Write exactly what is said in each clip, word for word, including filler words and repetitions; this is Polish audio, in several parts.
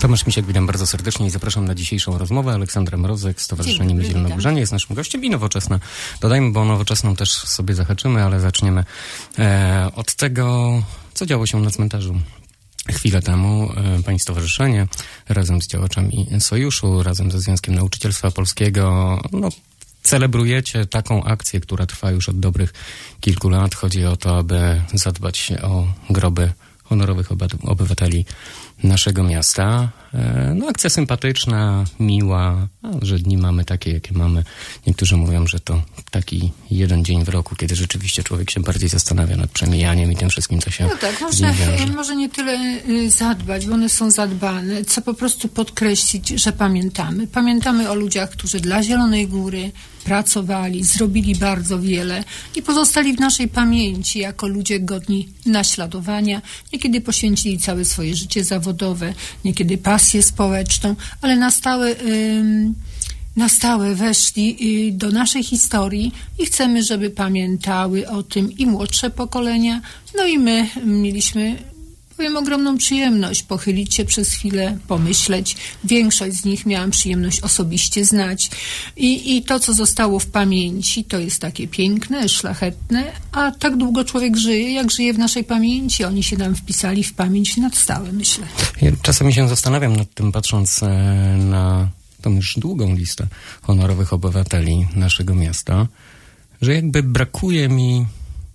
Tomasz Misiak, witam bardzo serdecznie i zapraszam na dzisiejszą rozmowę. Aleksandra Mrozek, Stowarzyszenie Zielonogórzanie jest naszym gościem i Nowoczesna. Dodajmy, bo Nowoczesną też sobie zahaczymy, ale zaczniemy e, od tego, co działo się na cmentarzu. Chwilę temu e, Pani Stowarzyszenie razem z działaczami Sojuszu, razem ze Związkiem Nauczycielstwa Polskiego, no, celebrujecie taką akcję, która trwa już od dobrych kilku lat. Chodzi o to, aby zadbać o groby honorowych obywateli naszego miasta. No, akcja sympatyczna, miła, a że dni mamy takie, jakie mamy. Niektórzy mówią, że to taki jeden dzień w roku, kiedy rzeczywiście człowiek się bardziej zastanawia nad przemijaniem i tym wszystkim, co się no tak, może, może nie tyle zadbać, bo one są zadbane, co po prostu podkreślić, że pamiętamy. Pamiętamy o ludziach, którzy dla Zielonej Góry pracowali, zrobili bardzo wiele i pozostali w naszej pamięci jako ludzie godni naśladowania. Niekiedy poświęcili całe swoje życie zawodowe, niekiedy pasję społeczną, ale na stałe, ym, na stałe weszli y, do naszej historii i chcemy, żeby pamiętały o tym i młodsze pokolenia. No i my mieliśmy, powiem, ogromną przyjemność pochylić się przez chwilę, pomyśleć. Większość z nich miałam przyjemność osobiście znać. I, i to, co zostało w pamięci, to jest takie piękne, szlachetne, a tak długo człowiek żyje, jak żyje w naszej pamięci. Oni się nam wpisali w pamięć na stałe, myślę. Ja czasami się zastanawiam nad tym, patrząc na tą już długą listę honorowych obywateli naszego miasta, że jakby brakuje mi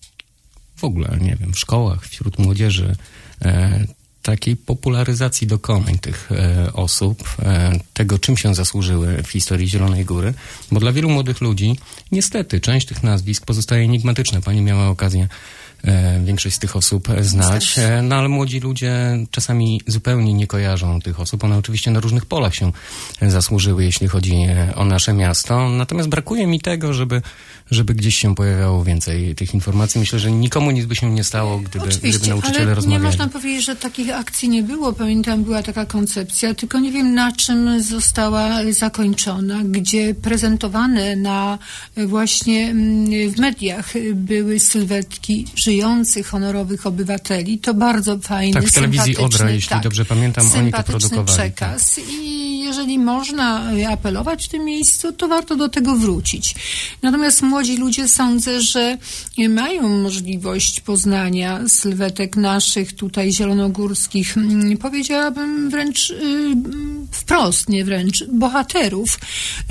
w ogóle, nie wiem, w szkołach, wśród młodzieży, E, takiej popularyzacji dokonań tych e, osób, e, tego, czym się zasłużyły w historii Zielonej Góry, bo dla wielu młodych ludzi niestety część tych nazwisk pozostaje enigmatyczna. Pani miała okazję e, większość z tych osób znać, e, no ale młodzi ludzie czasami zupełnie nie kojarzą tych osób. One oczywiście na różnych polach się zasłużyły, jeśli chodzi o nasze miasto, natomiast brakuje mi tego, żeby żeby gdzieś się pojawiało więcej tych informacji. Myślę, że nikomu nic by się nie stało, gdyby, gdyby nauczyciele ale rozmawiali. Nie można powiedzieć, że takich akcji nie było. Pamiętam, była taka koncepcja, tylko nie wiem, na czym została zakończona, gdzie prezentowane na właśnie w mediach były sylwetki żyjących, honorowych obywateli. To bardzo fajny, tak, w telewizji Odra, jeśli tak, dobrze pamiętam, oni to produkowali. Przekaz. Tak. I jeżeli można apelować w tym miejscu, to warto do tego wrócić. Natomiast młodzi ludzie, sądzę, że mają możliwość poznania sylwetek naszych tutaj zielonogórskich, powiedziałabym wręcz wprost, nie wręcz, bohaterów,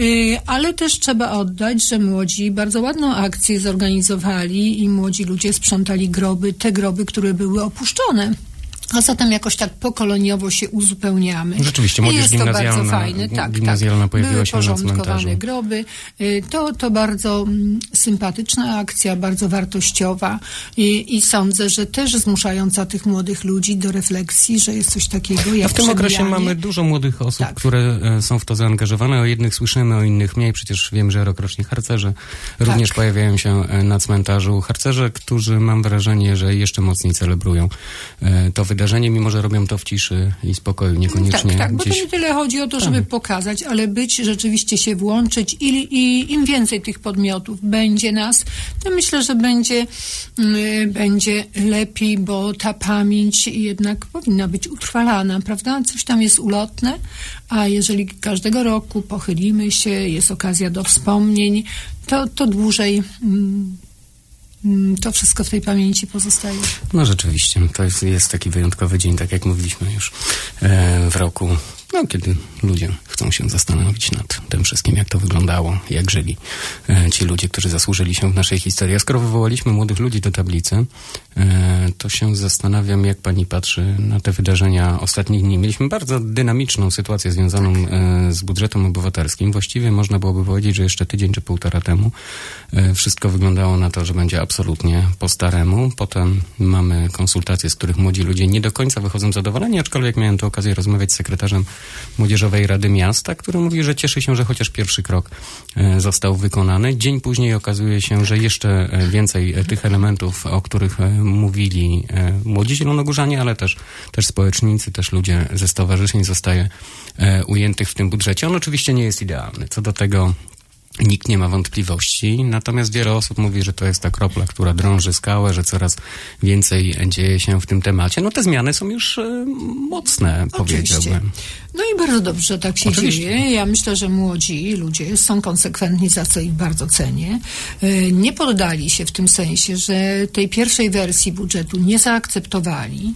ale też trzeba oddać, że młodzi bardzo ładną akcję zorganizowali i młodzi ludzie sprzątali groby, te groby, które były opuszczone. A zatem jakoś tak pokoleniowo się uzupełniamy. Rzeczywiście, młodzież jest gimnazjalna, to bardzo fajne. Tak, gimnazjalna tak. pojawiła Były się na cmentarzu. porządkowane groby. To, to bardzo sympatyczna akcja, bardzo wartościowa i, i sądzę, że też zmuszająca tych młodych ludzi do refleksji, że jest coś takiego jak A w tym okresie przebijanie. mamy dużo młodych osób, tak. które są w to zaangażowane. O jednych słyszymy, o innych mniej. Przecież wiem, że rokrocznie harcerze również tak. pojawiają się na cmentarzu. Harcerze, którzy mam wrażenie, że jeszcze mocniej celebrują to wydarzenie. Wydarzenie, mimo że robią to w ciszy i spokoju, niekoniecznie tak, tak, gdzieś... bo to nie tyle chodzi o to, żeby tak. pokazać, ale być, rzeczywiście się włączyć i, i im więcej tych podmiotów będzie nas, to myślę, że będzie, y, będzie lepiej, bo ta pamięć jednak powinna być utrwalana, prawda? Coś tam jest ulotne, a jeżeli każdego roku pochylimy się, jest okazja do wspomnień, to, to dłużej... Y, to wszystko w tej pamięci pozostaje. No rzeczywiście, to jest, jest taki wyjątkowy dzień, tak jak mówiliśmy już e, w roku, no kiedy ludzie chcą się zastanowić nad tym wszystkim, jak to wyglądało, jak żyli e, ci ludzie, którzy zasłużyli się w naszej historii. A skoro wywołaliśmy młodych ludzi do tablicy, e, to się zastanawiam, jak pani patrzy na te wydarzenia ostatnich dni. Mieliśmy bardzo dynamiczną sytuację związaną tak. e, z budżetem obywatelskim. Właściwie można byłoby powiedzieć, że jeszcze tydzień czy półtora temu e, wszystko wyglądało na to, że będzie absolutnie po staremu. Potem mamy konsultacje, z których młodzi ludzie nie do końca wychodzą zadowoleni, aczkolwiek miałem tu okazję rozmawiać z sekretarzem Młodzieżowej Rady Miasta, który mówi, że cieszy się, że chociaż pierwszy krok e, został wykonany. Dzień później okazuje się, że jeszcze więcej e, tych elementów, o których e, mówili e, młodzi zielonogórzanie, ale też, też społecznicy, też ludzie ze stowarzyszeń zostaje e, ujętych w tym budżecie. On oczywiście nie jest idealny. Co do tego nikt nie ma wątpliwości, natomiast wiele osób mówi, że to jest ta kropla, która drąży skałę, że coraz więcej dzieje się w tym temacie. No te zmiany są już e, mocne, Oczywiście. powiedziałbym. No i bardzo dobrze, że tak się Oczywiście. dzieje. Ja myślę, że młodzi ludzie są konsekwentni, za co ich bardzo cenię. Nie poddali się w tym sensie, że tej pierwszej wersji budżetu nie zaakceptowali,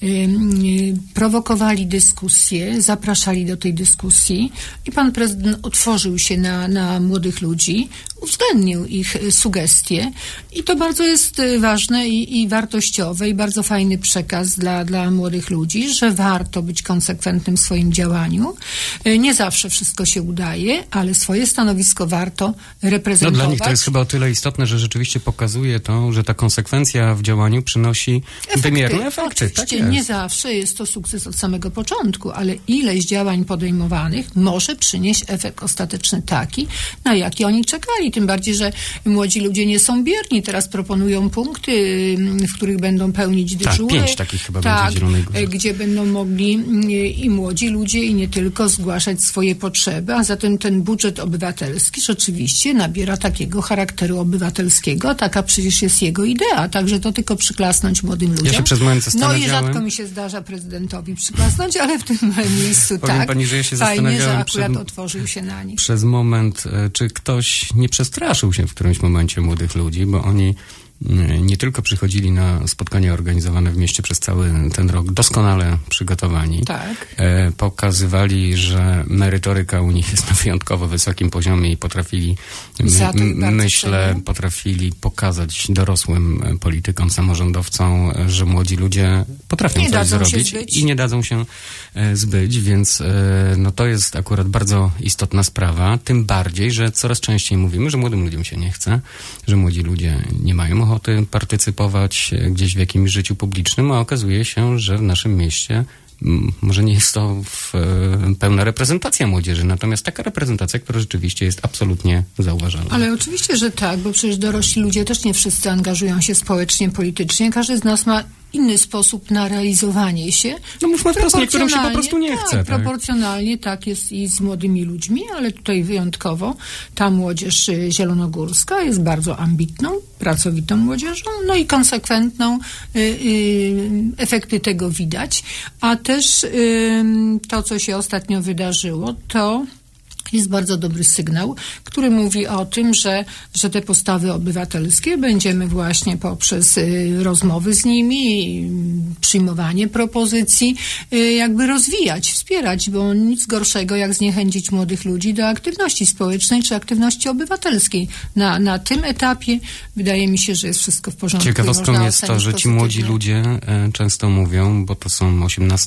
prowokowali dyskusję, zapraszali do tej dyskusji i pan prezydent otworzył się na, na młodych ludzi, uwzględnił ich sugestie i to bardzo jest ważne i, i wartościowe i bardzo fajny przekaz dla, dla młodych ludzi, że warto być konsekwentnym w swoim działaniu. Nie zawsze wszystko się udaje, ale swoje stanowisko warto reprezentować. No dla nich to jest chyba o tyle istotne, że rzeczywiście pokazuje to, że ta konsekwencja w działaniu przynosi efekty. wymierne efekty. Oczywiście tak jest. nie zawsze jest to sukces od samego początku, ale ileś działań podejmowanych może przynieść efekt ostateczny taki, na jaki oni czekali. Tym bardziej, że młodzi ludzie nie są bierni. Teraz proponują punkty, w których będą pełnić dyżury. Tak, pięć takich chyba tak, będzie w Zielonej Górze. Gdzie będą mogli i młodzi ludzie i nie tylko zgłaszać swoje potrzeby, a zatem ten budżet obywatelski rzeczywiście nabiera takiego charakteru obywatelskiego, a taka przecież jest jego idea, także to tylko przyklasnąć młodym ludziom. Ja się przez moment No zastanawiałem. i rzadko mi się zdarza prezydentowi przyklasnąć, ale w tym miejscu Powiem tak. pani, że ja się fajnie, że zastanawiałem akurat przed- otworzył się na nich. Przez moment, e, czy ktoś nie przestraszył się w którymś momencie młodych ludzi, bo oni mm, nie tylko przychodzili na spotkania organizowane w mieście przez cały ten rok doskonale przygotowani, Tak. e, pokazywali, że merytoryka u nich jest na wyjątkowo wysokim poziomie i potrafili, my, Za to ich bardzo myślę, cenię. potrafili pokazać dorosłym e, politykom, samorządowcom, e, że młodzi ludzie potrafią Nie coś dadzą się zrobić zbyć. i nie dadzą się e, zbyć, więc e, no to jest akurat bardzo istotna sprawa, tym bardziej, że coraz częściej mówimy, że młodym ludziom się nie chce, że młodzi ludzie nie mają ochoty partycypować e, gdzieś w jakimś życiu publicznym, a okazuje się, że w naszym mieście m, może nie jest to w, e, pełna reprezentacja młodzieży, natomiast taka reprezentacja, która rzeczywiście jest absolutnie zauważalna. Ale oczywiście, że tak, bo przecież dorośli ludzie też nie wszyscy angażują się społecznie, politycznie. Każdy z nas ma inny sposób na realizowanie się. No mówmy wprost, niektórym się po Proporcjonalnie, prostu nie tak, chce. Tak? proporcjonalnie tak jest i z młodymi ludźmi, ale tutaj wyjątkowo ta młodzież y, zielonogórska jest bardzo ambitną, pracowitą młodzieżą, no i konsekwentną. Y, y, efekty tego widać. A też y, to, co się ostatnio wydarzyło, to jest bardzo dobry sygnał, który mówi o tym, że, że te postawy obywatelskie będziemy właśnie poprzez y, rozmowy z nimi, y, przyjmowanie propozycji y, jakby rozwijać, wspierać, bo nic gorszego jak zniechęcić młodych ludzi do aktywności społecznej czy aktywności obywatelskiej. Na, na tym etapie wydaje mi się, że jest wszystko w porządku. Ciekawostką jest to, że ci młodzi ludzie e, często mówią, bo to są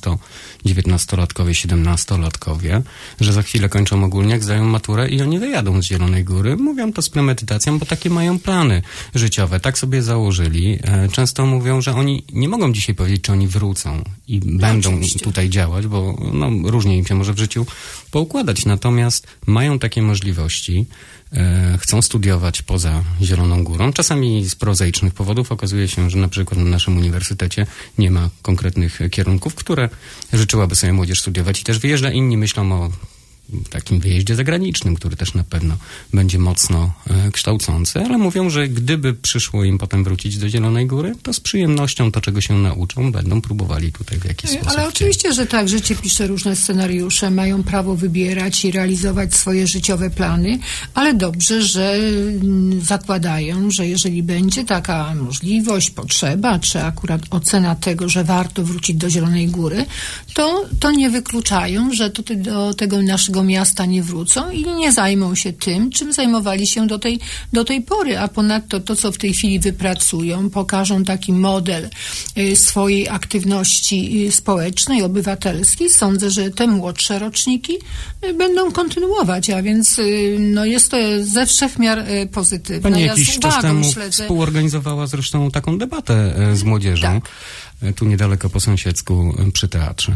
osiemnasto-dziewiętnastolatkowie, siedemnastolatkowie, że za chwilę kończą ogólniak, zdają maturę i oni wyjadą z Zielonej Góry. Mówią to z premedytacją, bo takie mają plany życiowe, tak sobie założyli. E, często mówią, że oni nie mogą dzisiaj powiedzieć, czy oni wrócą i No, będą oczywiście. tutaj działać, bo no, różnie im się może w życiu poukładać. Natomiast mają takie możliwości, e, chcą studiować poza Zieloną Górą. Czasami z prozaicznych powodów okazuje się, że na przykład na naszym uniwersytecie nie ma konkretnych kierunków, które życzyłaby sobie młodzież studiować i też wyjeżdża. Inni myślą o takim wyjeździe zagranicznym, który też na pewno będzie mocno e, kształcący, ale mówią, że gdyby przyszło im potem wrócić do Zielonej Góry, to z przyjemnością to, czego się nauczą, będą próbowali tutaj w jakiś sposób. Ale oczywiście, że tak, życie pisze różne scenariusze, mają prawo wybierać i realizować swoje życiowe plany, ale dobrze, że mm, zakładają, że jeżeli będzie taka możliwość, potrzeba, czy akurat ocena tego, że warto wrócić do Zielonej Góry, to, to nie wykluczają, że to ty, do tego naszego miasta nie wrócą i nie zajmą się tym, czym zajmowali się do tej, do tej pory, a ponadto to, co w tej chwili wypracują, pokażą taki model y, swojej aktywności y, społecznej, obywatelskiej. Sądzę, że te młodsze roczniki y, będą kontynuować, a więc y, no, jest to ze wszech miar y, pozytywne. Pani Ja jakiś z czas uwagą temu śledzę. współorganizowała zresztą taką debatę e, z młodzieżą, Tak. e, tu niedaleko po sąsiedzku e, przy teatrze.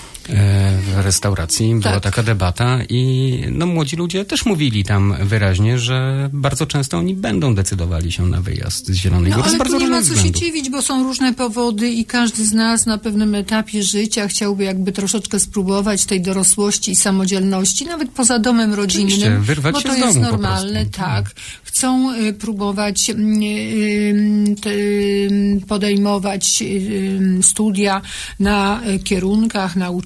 E, W restauracji była Tak. taka debata i no, młodzi ludzie też mówili tam wyraźnie, że bardzo często oni będą decydowali się na wyjazd z Zielonej No, Góry z ale bardzo tu nie ma różnych co się względów. dziwić, bo są różne powody i każdy z nas na pewnym etapie życia chciałby jakby troszeczkę spróbować tej dorosłości i samodzielności, nawet poza domem rodzinnym, Oczywiście, wyrwać bo się to z jest domu po normalne, prostu. tak. Chcą y, próbować y, y, te, y, podejmować y, studia na y, kierunkach, na uczelniach,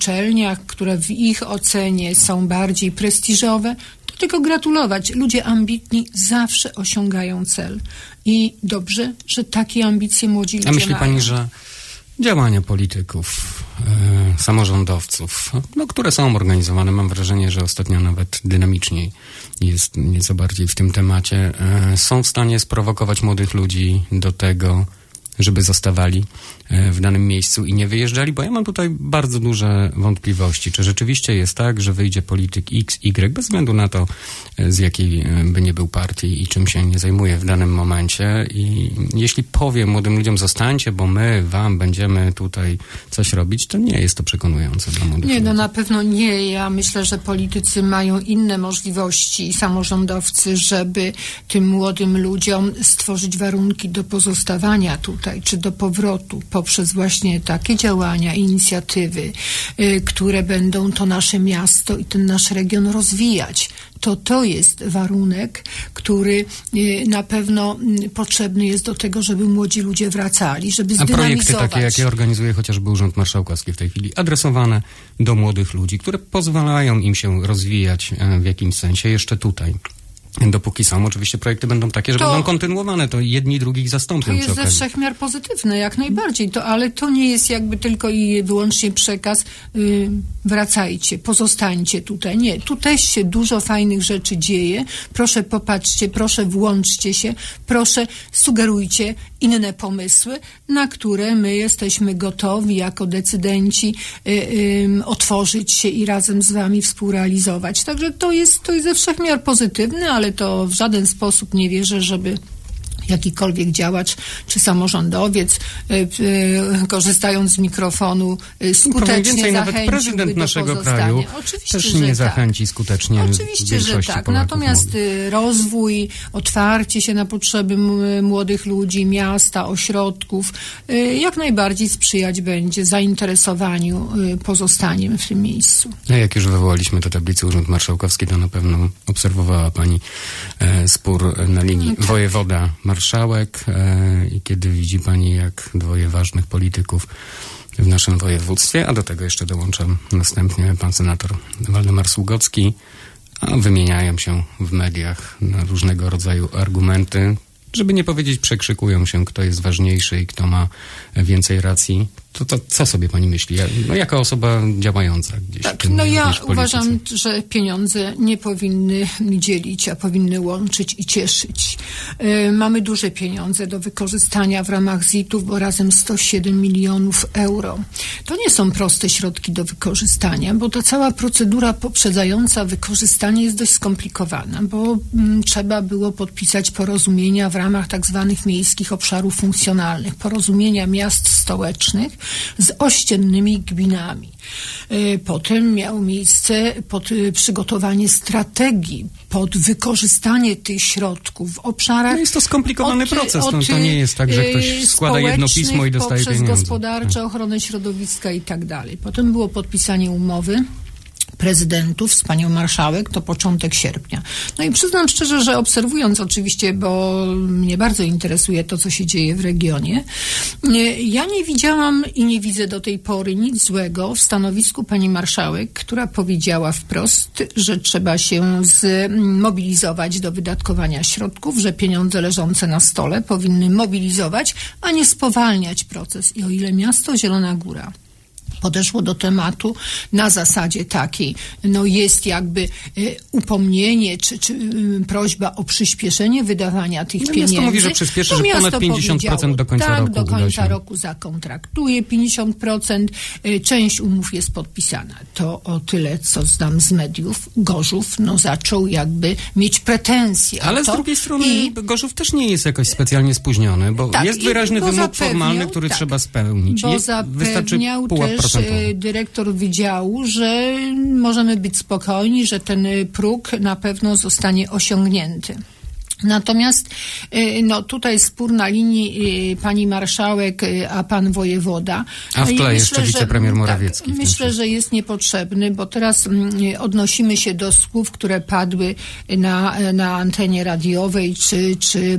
uczelniach, które w ich ocenie są bardziej prestiżowe, to tylko gratulować. Ludzie ambitni zawsze osiągają cel. I dobrze, że takie ambicje młodzi ludzie A myśli mają. pani, że działania polityków, e, samorządowców, no, które są organizowane, mam wrażenie, że ostatnio nawet dynamiczniej jest nieco bardziej w tym temacie, e, są w stanie sprowokować młodych ludzi do tego, żeby zostawali w danym miejscu i nie wyjeżdżali, bo ja mam tutaj bardzo duże wątpliwości. Czy rzeczywiście jest tak, że wyjdzie polityk X, Y, bez względu na to, z jakiej by nie był partii i czym się nie zajmuje w danym momencie, i jeśli powie młodym ludziom zostańcie, bo my wam będziemy tutaj coś robić, to nie jest to przekonujące dla młodych Nie, ludzi. no na pewno nie. Ja myślę, że politycy mają inne możliwości, samorządowcy, żeby tym młodym ludziom stworzyć warunki do pozostawania tutaj, czy do powrotu poprzez właśnie takie działania, inicjatywy, y, które będą to nasze miasto i ten nasz region rozwijać. To to jest warunek, który y, na pewno y, potrzebny jest do tego, żeby młodzi ludzie wracali, żeby zdynamizować. A projekty takie, jakie organizuje chociażby Urząd Marszałkowski w tej chwili, adresowane do młodych ludzi, które pozwalają im się rozwijać w jakimś sensie jeszcze tutaj. Dopóki są, oczywiście projekty będą takie, że to, będą kontynuowane, to jedni drugich zastąpią. To jest ze wszechmiar pozytywne, jak najbardziej, to, ale to nie jest jakby tylko i wyłącznie przekaz yy, wracajcie, pozostańcie tutaj. Nie, tu też się dużo fajnych rzeczy dzieje. Proszę popatrzcie, proszę włączcie się, proszę sugerujcie inne pomysły, na które my jesteśmy gotowi jako decydenci yy, yy, otworzyć się i razem z wami współrealizować. Także to jest, to jest ze wszechmiar pozytywne, ale to w żaden sposób nie wierzę, żeby jakikolwiek działacz czy samorządowiec, y, y, korzystając z mikrofonu, y, skutecznie więcej, zachęciłby nawet prezydent do naszego pozostania. kraju Oczywiście, też że nie tak. zachęci skutecznie. Oczywiście, że tak. Polaków Natomiast młodych. rozwój, otwarcie się na potrzeby m- młodych ludzi, miasta, ośrodków, y, jak najbardziej sprzyjać będzie zainteresowaniu y, pozostaniem w tym miejscu. A jak już wywołaliśmy do tablicy Urząd Marszałkowski, to na pewno obserwowała pani e, spór na linii tak. wojewoda marszałek e, i kiedy widzi pani, jak dwoje ważnych polityków w naszym województwie, a do tego jeszcze dołączam następnie pan senator Waldemar Sługocki, a wymieniają się w mediach na różnego rodzaju argumenty, żeby nie powiedzieć, przekrzykują się, kto jest ważniejszy i kto ma więcej racji. To, to co sobie pani myśli? Ja, no, jako osoba działająca gdzieś Tak, w tym, no ja również w polityce. uważam, że pieniądze nie powinny dzielić, a powinny łączyć i cieszyć. Yy, mamy duże pieniądze do wykorzystania w ramach Z I T-ów, bo razem sto siedem milionów euro. To nie są proste środki do wykorzystania, bo ta cała procedura poprzedzająca wykorzystanie jest dość skomplikowana, bo mm, trzeba było podpisać porozumienia w ramach tak zwanych miejskich obszarów funkcjonalnych, porozumienia miast stołecznych z ościennymi gminami. Potem miało miejsce pod przygotowanie strategii pod wykorzystanie tych środków w obszarach... No jest to skomplikowany od, proces. od, no, to nie jest tak, że ktoś składa jedno pismo i dostaje poprzez pieniądze. gospodarcze, ochronę środowiska i tak dalej. Potem było podpisanie umowy prezydentów z panią marszałek, to początek sierpnia. No i przyznam szczerze, że obserwując oczywiście, bo mnie bardzo interesuje to, co się dzieje w regionie, ja nie widziałam i nie widzę do tej pory nic złego w stanowisku pani marszałek, która powiedziała wprost, że trzeba się zmobilizować do wydatkowania środków, że pieniądze leżące na stole powinny mobilizować, a nie spowalniać proces. I o ile miasto Zielona Góra podeszło do tematu na zasadzie takiej, no jest jakby y, upomnienie czy, czy y, prośba o przyspieszenie wydawania tych no, pieniędzy. Miasto mówi, że przyspieszy, że ponad pięćdziesiąt procent do końca tak, roku. Tak, do końca się. roku zakontraktuje, pięćdziesiąt procent, y, część umów jest podpisana. To o tyle, co znam z mediów, Gorzów no, zaczął jakby mieć pretensje. Ale z to drugiej strony i, Gorzów też nie jest jakoś specjalnie spóźniony, bo tak, jest wyraźny bo wymóg zapewniał, formalny, który tak, trzeba spełnić. Bo jest, wystarczy pułap też procentowy. dyrektor wydziału, że możemy być spokojni, że ten próg na pewno zostanie osiągnięty. Natomiast no, tutaj spór na linii pani marszałek, a pan wojewoda. A w tle myślę, jeszcze wicepremier Morawiecki. Tak, myślę, że jest niepotrzebny, bo teraz odnosimy się do słów, które padły na, na antenie radiowej czy, czy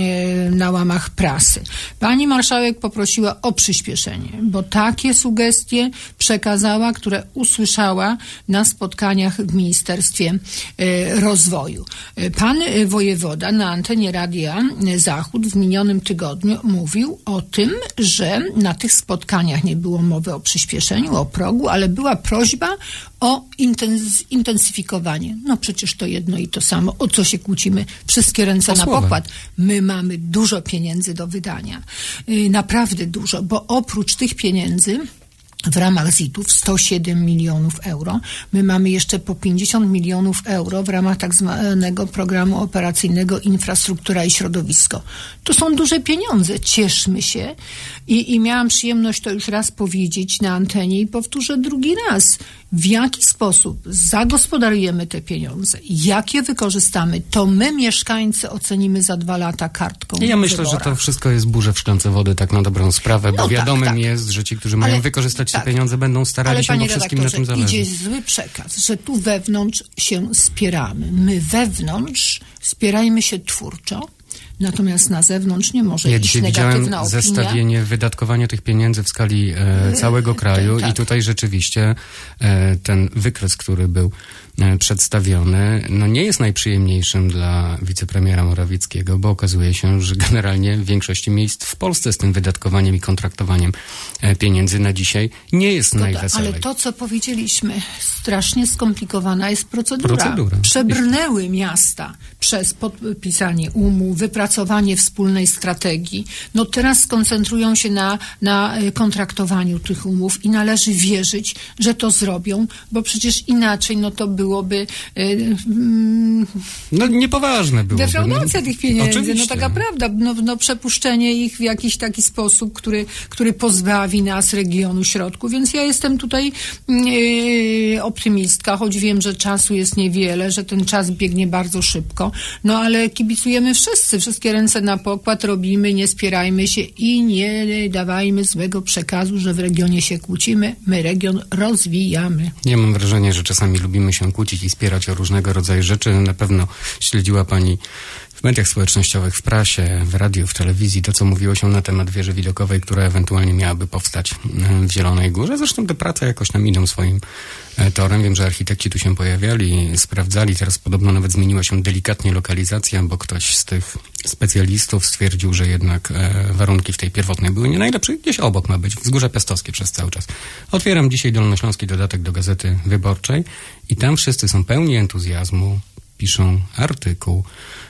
na łamach prasy. Pani marszałek poprosiła o przyspieszenie, bo takie sugestie przekazała, które usłyszała na spotkaniach w Ministerstwie Rozwoju. Pan wojewoda na antenie Radia Zachód w minionym tygodniu mówił o tym, że na tych spotkaniach nie było mowy o przyspieszeniu, o progu, ale była prośba o intens- intensyfikowanie. No przecież to jedno i to samo. O co się kłócimy? Wszystkie ręce na pokład. My mamy dużo pieniędzy do wydania. Yy, naprawdę dużo, bo oprócz tych pieniędzy w ramach Z I T-ów sto siedem milionów euro. My mamy jeszcze po pięćdziesiąt milionów euro w ramach tak zwanego programu operacyjnego Infrastruktura i Środowisko. To są duże pieniądze. Cieszmy się. I, i miałam przyjemność to już raz powiedzieć na antenie i powtórzę drugi raz. W jaki sposób zagospodarujemy te pieniądze, jak je wykorzystamy, to my, mieszkańcy, ocenimy za dwa lata kartką. Ja myślę, że to wszystko jest burze w szklance wody, tak na dobrą sprawę, bo no wiadomym tak, tak. jest, że ci, którzy mają ale, wykorzystać tak. te pieniądze, będą starali ale, się, bo wszystkim na tym zależy. Idzie zły przekaz, że tu wewnątrz się spieramy. My wewnątrz spierajmy się twórczo, natomiast na zewnątrz nie może ja iść negatywna opinia. Zestawienie wydatkowania tych pieniędzy w skali e, całego kraju tak. i tutaj rzeczywiście e, ten wykres, który był e, przedstawiony, no nie jest najprzyjemniejszym dla wicepremiera Morawieckiego, bo okazuje się, że generalnie w większości miejsc w Polsce z tym wydatkowaniem i kontraktowaniem e, pieniędzy na dzisiaj nie jest Zgoda, najweselej. Ale to, co powiedzieliśmy, strasznie skomplikowana jest procedura. procedura. Przebrnęły miasta przez podpisanie umów, wypracowanie wspólnej strategii. No teraz skoncentrują się na, na kontraktowaniu tych umów i należy wierzyć, że to zrobią, bo przecież inaczej no to byłoby mm, no niepoważne byłoby. Defraudacja no, tych pieniędzy. oczywiście. No taka prawda. No, no przepuszczenie ich w jakiś taki sposób, który, który pozbawi nas regionu środków. Więc ja jestem tutaj yy, optymistka, choć wiem, że czasu jest niewiele, że ten czas biegnie bardzo szybko. No ale kibicujemy wszyscy, wszystkie ręce na pokład, robimy, nie spierajmy się i nie dawajmy złego przekazu, że w regionie się kłócimy. My region rozwijamy. Ja mam wrażenie, że czasami lubimy się kłócić i spierać o różnego rodzaju rzeczy. Na pewno śledziła pani w mediach społecznościowych, w prasie, w radiu, w telewizji to, co mówiło się na temat wieży widokowej, która ewentualnie miałaby powstać w Zielonej Górze. Zresztą te prace jakoś tam idą swoim torem. Wiem, że architekci tu się pojawiali, sprawdzali. Teraz podobno nawet zmieniła się delikatnie lokalizacja, bo ktoś z tych specjalistów stwierdził, że jednak e, warunki w tej pierwotnej były nie najlepsze. Gdzieś obok ma być, Wzgórze Piastowskie przez cały czas. Otwieram dzisiaj Dolnośląski dodatek do Gazety Wyborczej i tam wszyscy są pełni entuzjazmu, piszą artykuł,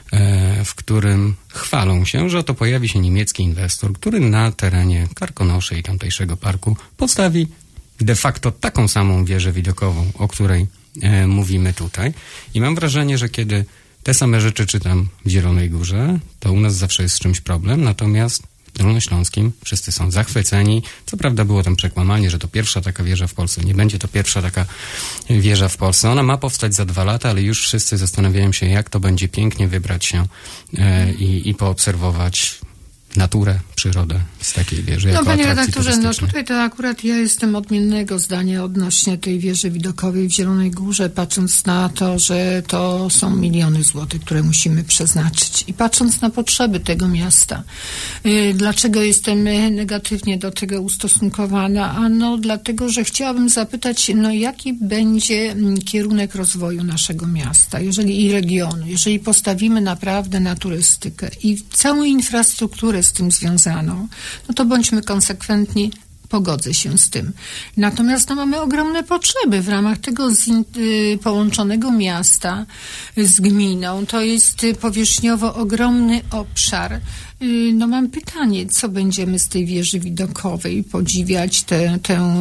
e, w którym chwalą się, że oto pojawi się niemiecki inwestor, który na terenie Karkonoszy i tamtejszego parku postawi de facto taką samą wieżę widokową, o której e, mówimy tutaj. I mam wrażenie, że kiedy te same rzeczy czytam w Zielonej Górze, to u nas zawsze jest z czymś problem, natomiast w Dolnośląskim wszyscy są zachwyceni. Co prawda było tam przekłamanie, że to pierwsza taka wieża w Polsce. Nie będzie to pierwsza taka wieża w Polsce. Ona ma powstać za dwa lata, ale już wszyscy zastanawiają się, jak to będzie pięknie wybrać się e, i, i poobserwować naturę, przyrodę z takiej wieży. No jako panie redaktorze, no tutaj to akurat ja jestem odmiennego zdania odnośnie tej wieży widokowej w Zielonej Górze, patrząc na to, że to są miliony złotych, które musimy przeznaczyć i patrząc na potrzeby tego miasta. Dlaczego jestem negatywnie do tego ustosunkowana? Ano dlatego, że chciałabym zapytać, no jaki będzie kierunek rozwoju naszego miasta, jeżeli i regionu, jeżeli postawimy naprawdę na turystykę i całą infrastrukturę z tym związaną, no to bądźmy konsekwentni, pogodzę się z tym. Natomiast no, mamy ogromne potrzeby w ramach tego zin- y, połączonego miasta z gminą. To jest y, powierzchniowo ogromny obszar, No mam pytanie, co będziemy z tej wieży widokowej podziwiać tę, tę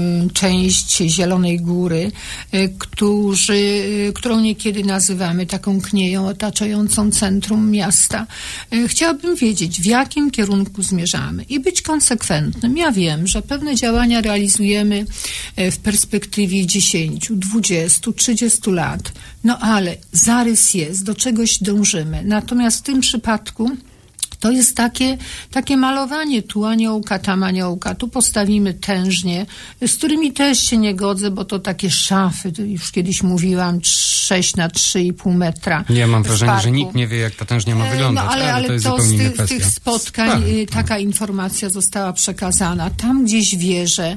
część Zielonej Góry, którzy, którą niekiedy nazywamy taką knieją otaczającą centrum miasta. Chciałabym wiedzieć, w jakim kierunku zmierzamy i być konsekwentnym. Ja wiem, że pewne działania realizujemy w perspektywie dziesięciu, dwudziestu, trzydziestu lat, no ale zarys jest, do czegoś dążymy. Natomiast w tym przypadku to jest takie, takie malowanie tu aniołka, tam aniołka, tu postawimy tężnie, z którymi też się nie godzę, bo to takie szafy, to już kiedyś mówiłam, sześć na trzy i pół metra. Ja mam wrażenie, że nikt nie wie, jak ta tężnia ma wyglądać, no, ale, ale, ale to jest to zupełnie z, inna ty, kwestia. z tych spotkań tak, taka tak. informacja została przekazana. Tam gdzieś wierzę.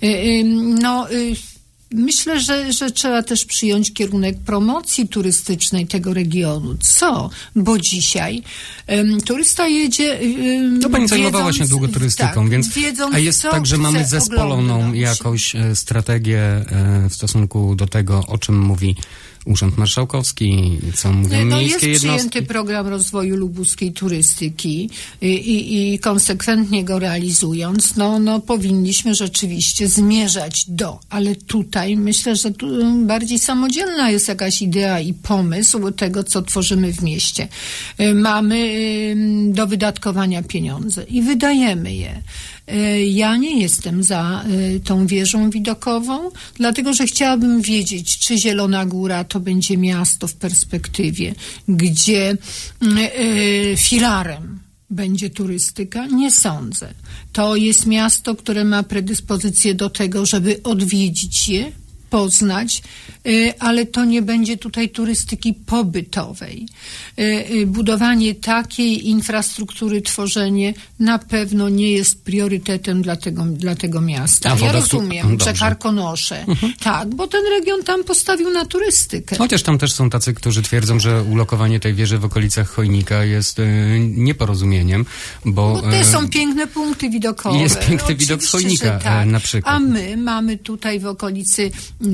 No... Myślę, że, że trzeba też przyjąć kierunek promocji turystycznej tego regionu. Co? Bo dzisiaj um, turysta jedzie... Um, no pani zajmowała wiedząc, się długo turystyką, tak, więc wiedząc, a jest tak, że mamy zespoloną jakąś strategię e, w stosunku do tego, o czym mówi Urząd Marszałkowski, co mówią no, miejskie jest jednostki. Jest przyjęty program rozwoju lubuskiej turystyki i, i, i konsekwentnie go realizując, no, no powinniśmy rzeczywiście zmierzać do, ale tutaj myślę, że tu bardziej samodzielna jest jakaś idea i pomysł tego, co tworzymy w mieście. Mamy do wydatkowania pieniądze i wydajemy je. Ja nie jestem za y, tą wieżą widokową, dlatego że chciałabym wiedzieć, czy Zielona Góra to będzie miasto w perspektywie, gdzie y, y, filarem będzie turystyka? Nie sądzę. To jest miasto, które ma predyspozycję do tego, żeby odwiedzić je, poznać, ale to nie będzie tutaj turystyki pobytowej. Budowanie takiej infrastruktury, tworzenie na pewno nie jest priorytetem dla tego, dla tego miasta. Ja rozumiem, tu... że Karkonosze. Mhm. Tak, bo ten region tam postawił na turystykę. Chociaż tam też są tacy, którzy twierdzą, że ulokowanie tej wieży w okolicach Chojnika jest y, nieporozumieniem, bo... Bo te są piękne punkty widokowe. Jest piękny widok z Chojnika tak. na przykład. A my mamy tutaj w okolicy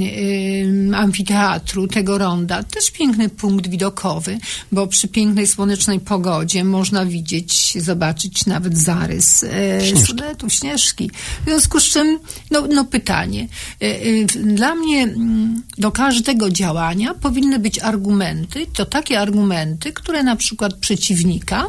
y, amfiteatru, tego ronda, też piękny punkt widokowy, bo przy pięknej słonecznej pogodzie można widzieć, zobaczyć nawet zarys e, Sudetów, Śnieżki. W związku z czym, no, no pytanie. E, e, dla mnie do każdego działania powinny być argumenty, to takie argumenty, które na przykład przeciwnika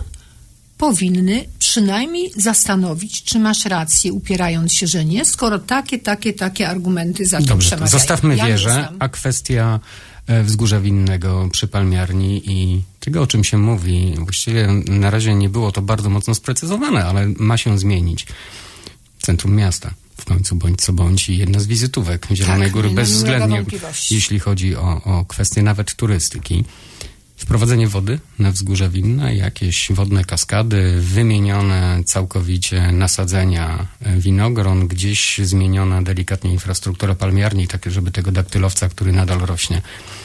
powinny przynajmniej zastanowić, czy masz rację, upierając się, że nie, skoro takie, takie, takie argumenty za to przemawiają. Dobrze, zostawmy ja wieżę, a kwestia Wzgórza Winnego przy Palmiarni i tego, o czym się mówi, właściwie na razie nie było to bardzo mocno sprecyzowane, ale ma się zmienić. Centrum miasta w końcu, bądź co bądź, i jedna z wizytówek Zielonej tak, Góry, bezwzględnie, jeśli chodzi o, o kwestię nawet turystyki. Wprowadzenie wody na Wzgórze Winne, jakieś wodne kaskady, wymienione całkowicie nasadzenia winogron, gdzieś zmieniona delikatnie infrastruktura palmiarni, tak żeby tego daktylowca, który nadal rośnie,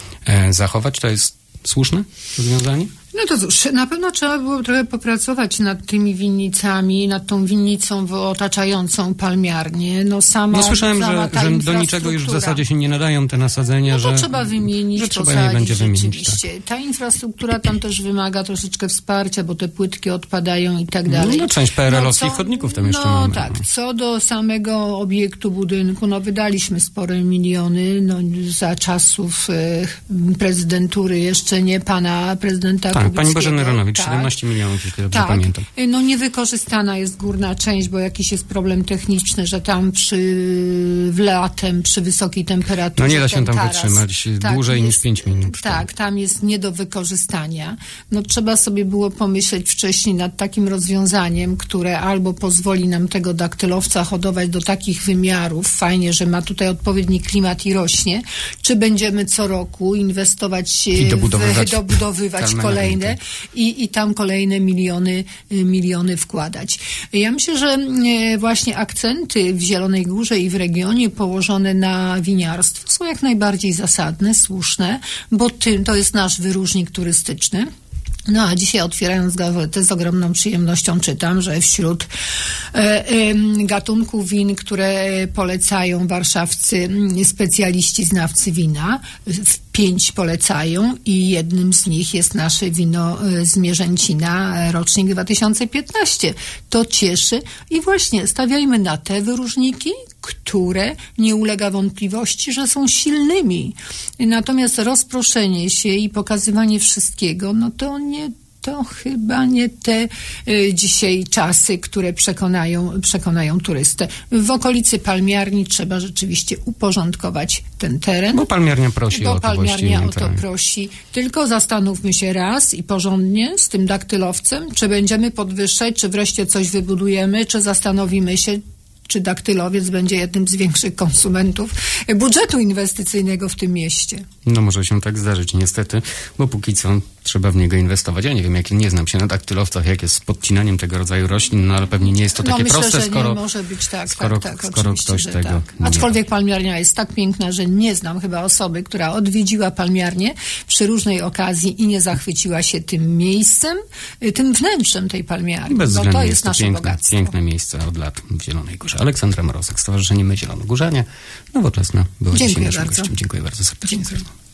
e, zachować. To jest słuszne rozwiązanie? No to cóż, na pewno trzeba było trochę popracować nad tymi winnicami, nad tą winnicą otaczającą palmiarnię. No sama, no słyszałem, sama że, że do niczego już w zasadzie się nie nadają te nasadzenia, no to że trzeba wymienić, że trzeba je będzie wymienić. Tak. Ta infrastruktura tam też wymaga troszeczkę wsparcia, bo te płytki odpadają i tak dalej. No część P R L-owskich no, chodników tam jeszcze no, mamy. No tak, co do samego obiektu budynku, no wydaliśmy spore miliony, no za czasów e, prezydentury jeszcze nie pana prezydenta tak, pani Bożeny Ronowicz, tak. siedemnaście milionów, jeśli dobrze tak. pamiętam. No niewykorzystana jest górna część, bo jakiś jest problem techniczny, że tam przy w latem, przy wysokiej temperaturze no nie da się tam taras, wytrzymać tak, dłużej jest, niż pięć minut. Tak, tam jest nie do wykorzystania. No trzeba sobie było pomyśleć wcześniej nad takim rozwiązaniem, które albo pozwoli nam tego daktylowca hodować do takich wymiarów, fajnie, że ma tutaj odpowiedni klimat i rośnie, czy będziemy co roku inwestować i dobudowywać, w, dobudowywać kolejne i, i tam kolejne miliony, miliony wkładać. Ja myślę, że właśnie akcenty w Zielonej Górze i w regionie położone na winiarstwo są jak najbardziej zasadne, słuszne, bo tym to jest nasz wyróżnik turystyczny. No a dzisiaj otwierając gazetę z ogromną przyjemnością czytam, że wśród e, e, gatunków win, które polecają warszawscy specjaliści, znawcy wina, w pięć polecają i jednym z nich jest nasze wino z Mierzęcina, rocznik dwa tysiące piętnaście. To cieszy i właśnie stawiajmy na te wyróżniki, które nie ulega wątpliwości, że są silnymi. Natomiast rozproszenie się i pokazywanie wszystkiego, no to nie to chyba nie te y, dzisiaj czasy, które przekonają, przekonają turystę. W okolicy palmiarni trzeba rzeczywiście uporządkować ten teren. Bo palmiarnia prosi bo o to palmiarnia o to tak. prosi. Tylko zastanówmy się raz i porządnie z tym daktylowcem, czy będziemy podwyższać, czy wreszcie coś wybudujemy, czy zastanowimy się, czy daktylowiec będzie jednym z większych konsumentów budżetu inwestycyjnego w tym mieście. No może się tak zdarzyć niestety, bo póki co trzeba w niego inwestować. Ja nie wiem, jak nie znam się na daktylowcach, jak jest z podcinaniem tego rodzaju roślin, no ale pewnie nie jest to takie no, myślę, proste, że skoro, nie może być tak, skoro, tak, tak, skoro ktoś tego tak. nie Aczkolwiek palmiarnia jest tak piękna, że nie znam chyba osoby, która odwiedziła palmiarnię przy różnej okazji i nie zachwyciła się tym miejscem, tym wnętrzem tej palmiarni. Bezwzględnie bo to jest jest to nasze piękne, bogactwo. piękne miejsce od lat w Zielonej Górze. Aleksandra Mrozek, Stowarzyszenie My Zielonogórzanie, Nowoczesna była Dziękuję dzisiaj naszym bardzo. gościem. Dziękuję bardzo serdecznie. Dziękuję.